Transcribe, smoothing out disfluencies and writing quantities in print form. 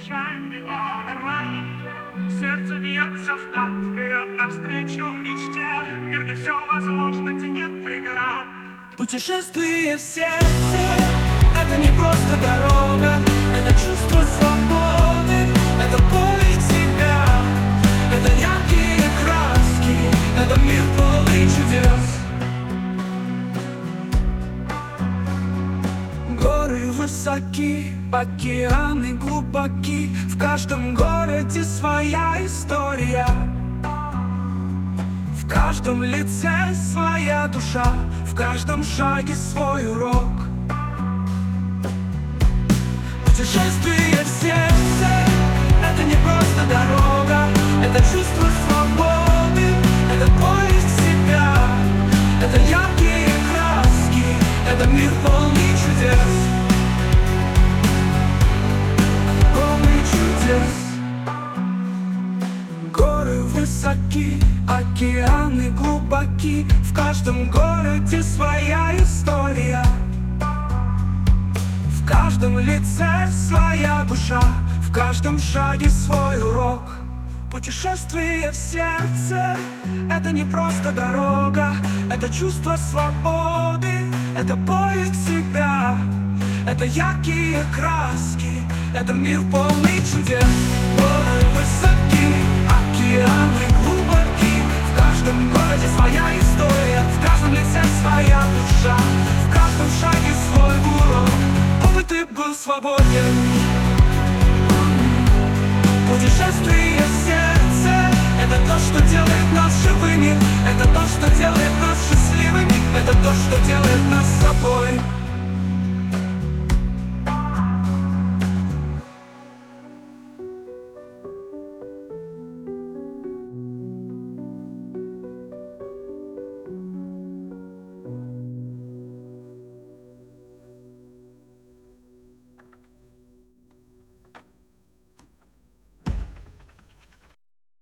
ночами нормально. Сердце бьется в такт, вперед навстречу мечте. Мир, где все возможно, где нет преград. Путешествие в сердце — это не просто дорога, это чувство свободы, это поиск себя, это яркие краски, это мир полный чудес. Горы высоки, океаны глубоки, в каждом городе своя история, в каждом лице своя душа, в каждом шаге свой урок. Путешествие в сердце — это не просто дорога, это чувство свободы, это поиск себя, это яркие краски, это мир полный чудес. Полный чудес. Горы высоки, океаны глубоки, в каждом городе своя история, в каждом лице своя душа, в каждом шаге свой урок. Путешествие в сердце — это не просто дорога, это чувство свободы, это поиск себя, это яркие краски, это мир полный чудес. Горы высоки, океаны глубоки, в каждом городе своя история, в каждом лице своя душа, в каждом шаге свой урок. Чтобы ты был свободен. Путешествие в сердце — это то, что делает нас живыми, это то, что делает нас счастливыми, это то, что делает нас собой.